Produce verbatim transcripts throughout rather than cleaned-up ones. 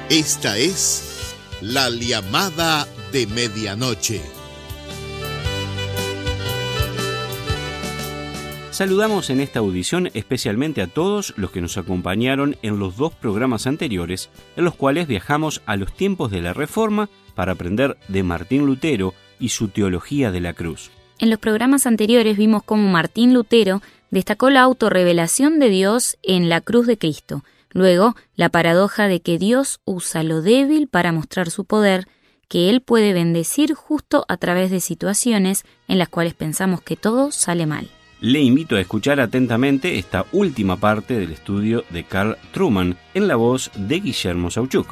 Esta es la llamada de medianoche. Saludamos en esta audición especialmente a todos los que nos acompañaron en los dos programas anteriores, en los cuales viajamos a los tiempos de la Reforma para aprender de Martín Lutero y su teología de la cruz. En los programas anteriores vimos cómo Martín Lutero destacó la autorrevelación de Dios en la cruz de Cristo. Luego, la paradoja de que Dios usa lo débil para mostrar su poder, que Él puede bendecir justo a través de situaciones en las cuales pensamos que todo sale mal. Le invito a escuchar atentamente esta última parte del estudio de Carl Trueman en la voz de Guillermo Sauchuk.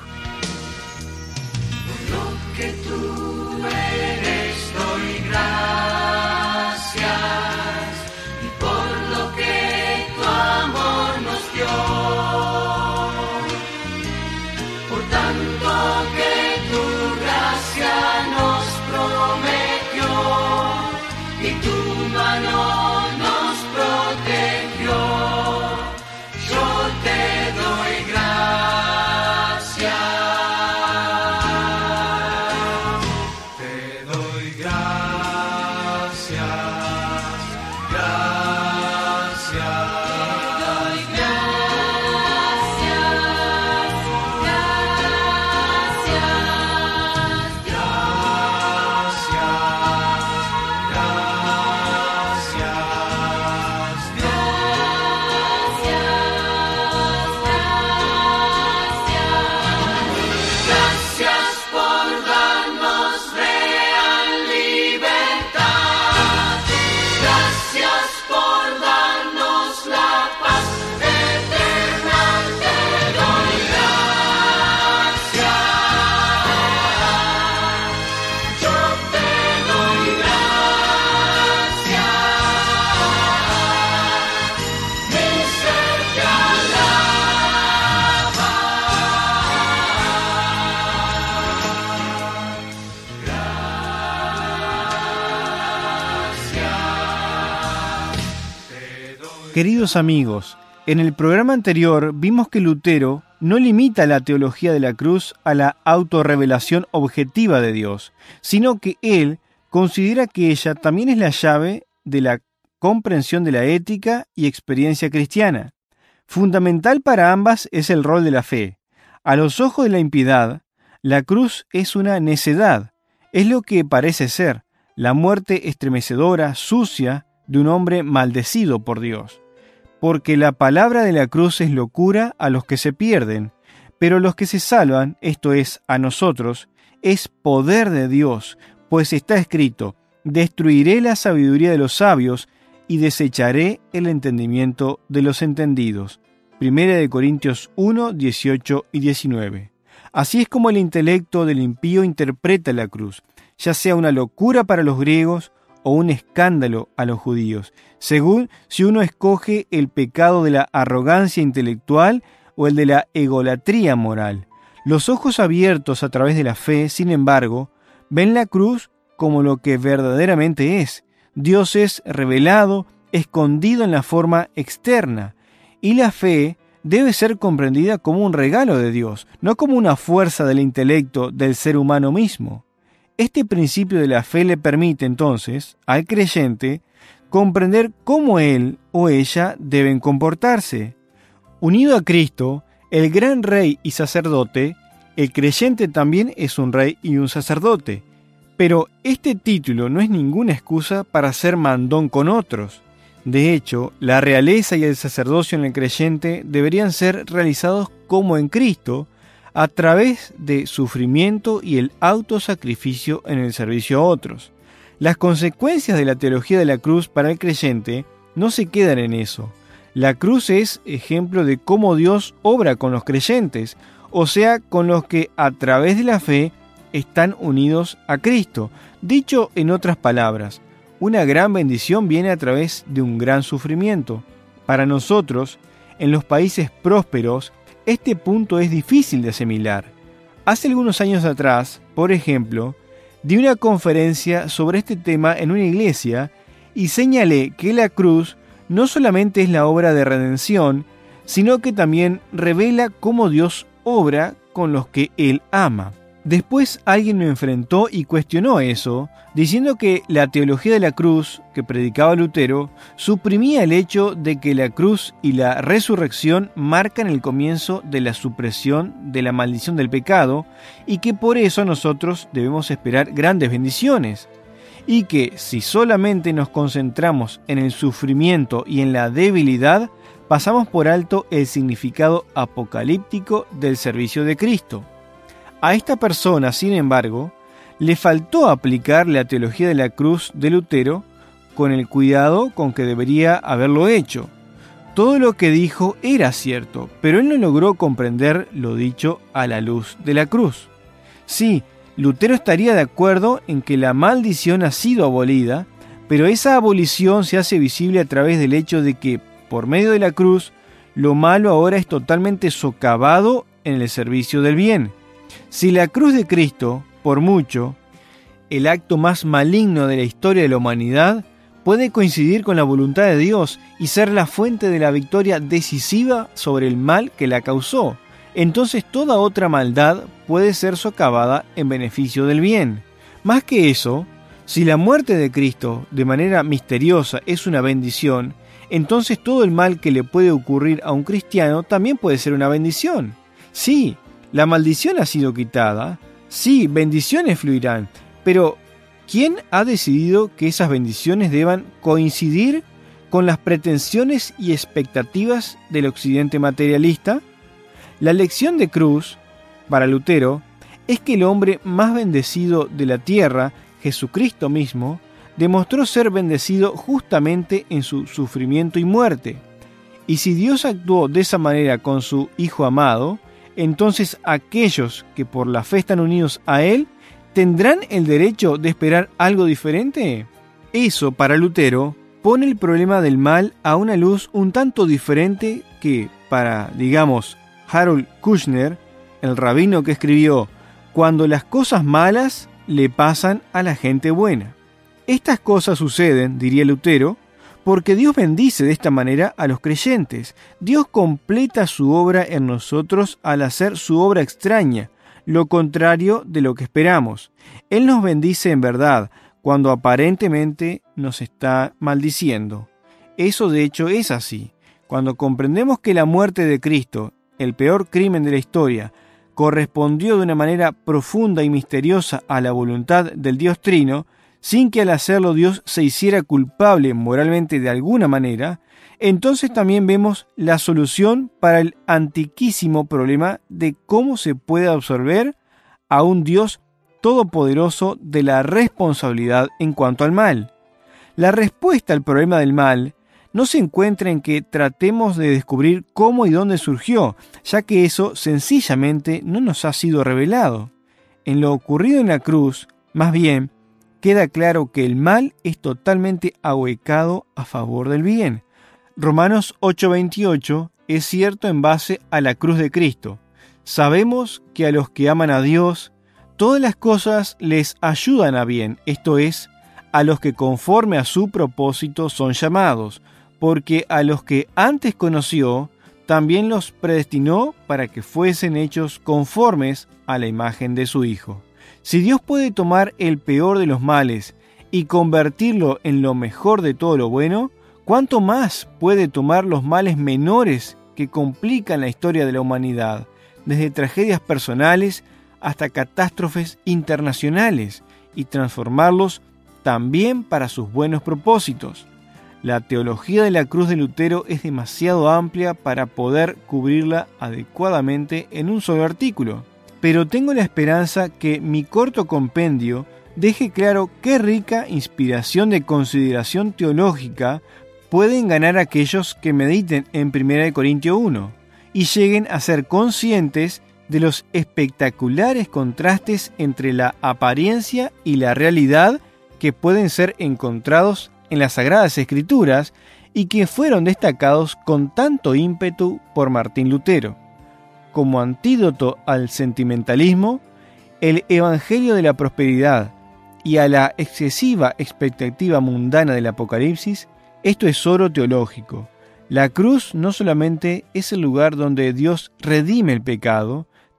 Queridos amigos, en el programa anterior vimos que Lutero no limita la teología de la cruz a la autorrevelación objetiva de Dios, sino que él considera que ella también es la llave de la comprensión de la ética y experiencia cristiana. Fundamental para ambas es el rol de la fe. A los ojos de la impiedad, la cruz es una necedad, es lo que parece ser, la muerte estremecedora, sucia, de un hombre maldecido por Dios. Porque la palabra de la cruz es locura a los que se pierden, pero los que se salvan, esto es, a nosotros, es poder de Dios, pues está escrito, destruiré la sabiduría de los sabios y desecharé el entendimiento de los entendidos. Primera de Corintios uno, dieciocho y diecinueve. Así es como el intelecto del impío interpreta la cruz, ya sea una locura para los griegos o un escándalo a los judíos, según si uno escoge el pecado de la arrogancia intelectual o el de la egolatría moral. Los ojos abiertos a través de la fe, sin embargo, ven la cruz como lo que verdaderamente es. Dios es revelado, escondido en la forma externa, y la fe debe ser comprendida como un regalo de Dios, no como una fuerza del intelecto del ser humano mismo. Este principio de la fe le permite entonces al creyente comprender cómo él o ella deben comportarse. Unido a Cristo, el gran rey y sacerdote, el creyente también es un rey y un sacerdote. Pero este título no es ninguna excusa para ser mandón con otros. De hecho, la realeza y el sacerdocio en el creyente deberían ser realizados como en Cristo, a través de sufrimiento y el autosacrificio en el servicio a otros. Las consecuencias de la teología de la cruz para el creyente no se quedan en eso. La cruz es ejemplo de cómo Dios obra con los creyentes, o sea, con los que a través de la fe están unidos a Cristo. Dicho en otras palabras, una gran bendición viene a través de un gran sufrimiento. Para nosotros, en los países prósperos, este punto es difícil de asimilar. Hace algunos años atrás, por ejemplo, di una conferencia sobre este tema en una iglesia y señalé que la cruz no solamente es la obra de redención, sino que también revela cómo Dios obra con los que Él ama. Después alguien me enfrentó y cuestionó eso, diciendo que la teología de la cruz que predicaba Lutero suprimía el hecho de que la cruz y la resurrección marcan el comienzo de la supresión de la maldición del pecado y que por eso nosotros debemos esperar grandes bendiciones. Y que si solamente nos concentramos en el sufrimiento y en la debilidad, pasamos por alto el significado apocalíptico del servicio de Cristo. A esta persona, sin embargo, le faltó aplicar la teología de la cruz de Lutero con el cuidado con que debería haberlo hecho. Todo lo que dijo era cierto, pero él no logró comprender lo dicho a la luz de la cruz. Sí, Lutero estaría de acuerdo en que la maldición ha sido abolida, pero esa abolición se hace visible a través del hecho de que, por medio de la cruz, lo malo ahora es totalmente socavado en el servicio del bien. Si la cruz de Cristo, por mucho, el acto más maligno de la historia de la humanidad, puede coincidir con la voluntad de Dios y ser la fuente de la victoria decisiva sobre el mal que la causó, entonces toda otra maldad puede ser socavada en beneficio del bien. Más que eso, si la muerte de Cristo de manera misteriosa es una bendición, entonces todo el mal que le puede ocurrir a un cristiano también puede ser una bendición. Sí, la maldición ha sido quitada, sí, bendiciones fluirán, pero ¿quién ha decidido que esas bendiciones deban coincidir con las pretensiones y expectativas del occidente materialista? La lección de cruz, para Lutero, es que el hombre más bendecido de la tierra, Jesucristo mismo, demostró ser bendecido justamente en su sufrimiento y muerte. Y si Dios actuó de esa manera con su Hijo amado, entonces aquellos que por la fe están unidos a Él, ¿tendrán el derecho de esperar algo diferente? Eso, para Lutero, pone el problema del mal a una luz un tanto diferente que, para, digamos, Harold Kushner, el rabino que escribió «Cuando las cosas malas le pasan a la gente buena». Estas cosas suceden, diría Lutero, porque Dios bendice de esta manera a los creyentes. Dios completa su obra en nosotros al hacer su obra extraña, lo contrario de lo que esperamos. Él nos bendice en verdad, cuando aparentemente nos está maldiciendo. Eso de hecho es así. Cuando comprendemos que la muerte de Cristo, el peor crimen de la historia, correspondió de una manera profunda y misteriosa a la voluntad del Dios Trino, sin que al hacerlo Dios se hiciera culpable moralmente de alguna manera, entonces también vemos la solución para el antiquísimo problema de cómo se puede absorber a un Dios todopoderoso de la responsabilidad en cuanto al mal. La respuesta al problema del mal no se encuentra en que tratemos de descubrir cómo y dónde surgió, ya que eso sencillamente no nos ha sido revelado. En lo ocurrido en la cruz, más bien, queda claro que el mal es totalmente ahuecado a favor del bien. Romanos ocho veintiocho es cierto en base a la cruz de Cristo. Sabemos que a los que aman a Dios, todas las cosas les ayudan a bien, esto es, a los que conforme a su propósito son llamados, porque a los que antes conoció, también los predestinó para que fuesen hechos conformes a la imagen de su Hijo. Si Dios puede tomar el peor de los males y convertirlo en lo mejor de todo lo bueno, ¿cuánto más puede tomar los males menores que complican la historia de la humanidad, desde tragedias personales hasta catástrofes internacionales, y transformarlos también para sus buenos propósitos? La teología de la cruz de Lutero es demasiado amplia para poder cubrirla adecuadamente en un solo artículo, pero tengo la esperanza que mi corto compendio deje claro qué rica inspiración de consideración teológica pueden ganar aquellos que mediten en primera de Corintios uno y lleguen a ser conscientes de los espectaculares contrastes entre la apariencia y la realidad que pueden ser encontrados en las Sagradas Escrituras y que fueron destacados con tanto ímpetu por Martín Lutero. Como antídoto al sentimentalismo, el Evangelio de la prosperidad y a la excesiva expectativa mundana del Apocalipsis, esto es oro teológico. La cruz no solamente es el lugar donde Dios redime el pecado,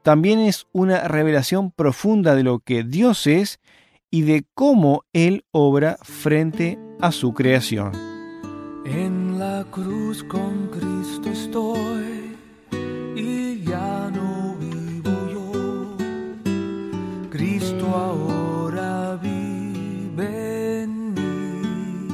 también es una revelación profunda de lo que Dios es y de cómo Él obra frente a su creación. En la cruz con Cristo estoy y ya no vivo yo. Cristo ahora vive en mí.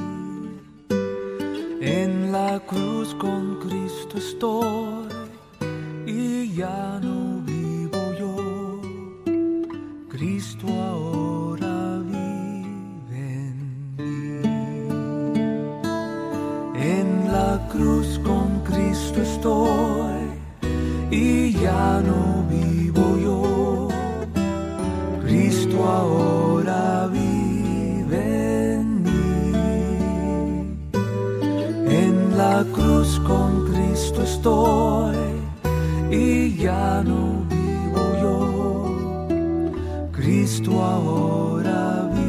En la cruz con Cristo estoy y ya no vivo yo. Cristo ahora vive en mí. En la cruz con Cristo estoy y ya no vivo yo. Cristo ahora vive en mí. En la cruz con Cristo estoy y ya no vivo yo. Cristo ahora vive.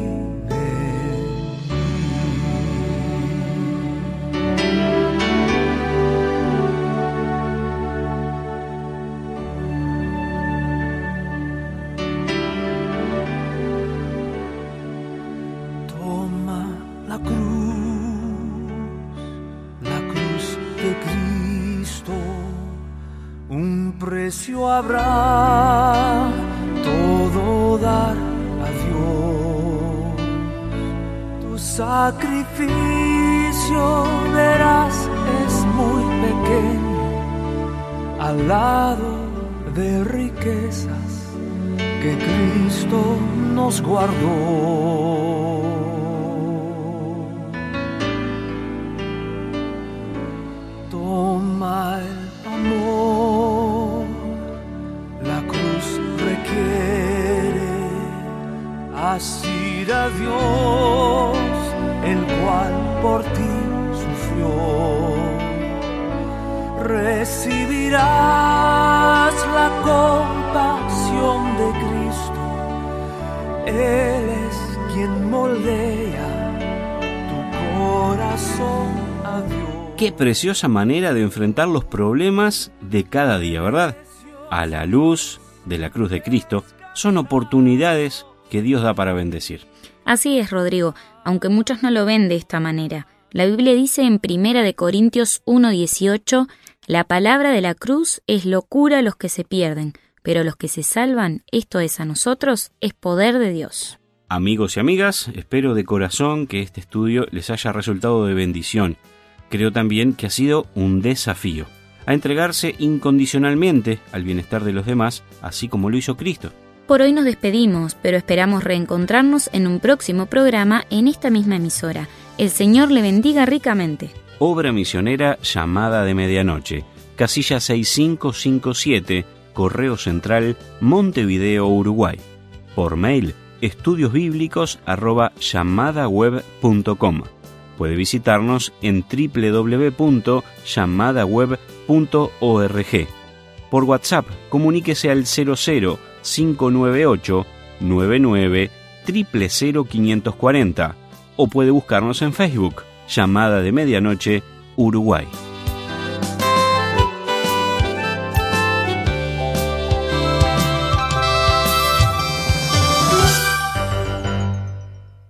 Precio habrá todo dar a Dios. Tu sacrificio verás es muy pequeño al lado de riquezas que Cristo nos guardó. Toma el amor, la cruz requiere asir a Dios, el cual por ti sufrió. Recibirás la compasión de Cristo, Él es quien moldea tu corazón a Dios. Qué preciosa manera de enfrentar los problemas de cada día, ¿verdad? A la luz de la cruz de Cristo, son oportunidades que Dios da para bendecir. Así es, Rodrigo, aunque muchos no lo ven de esta manera. La Biblia dice en Primera de Corintios uno dieciocho, la palabra de la cruz es locura a los que se pierden, pero los que se salvan, esto es a nosotros, es poder de Dios. Amigos y amigas, espero de corazón que este estudio les haya resultado de bendición. Creo también que ha sido un desafío a entregarse incondicionalmente al bienestar de los demás, así como lo hizo Cristo. Por hoy nos despedimos, pero esperamos reencontrarnos en un próximo programa en esta misma emisora. El Señor le bendiga ricamente. Obra misionera Llamada de Medianoche, casilla seis cinco cinco siete, Correo Central, Montevideo, Uruguay. Por mail, estudiosbíblicos arroba llamadaweb punto com. Puede visitarnos en doble u doble u doble u punto llamadaweb punto org. Por WhatsApp, comuníquese al cero cero cinco nueve ocho nueve nueve cero cero cero cinco cuatro cero o puede buscarnos en Facebook, Llamada de Medianoche, Uruguay.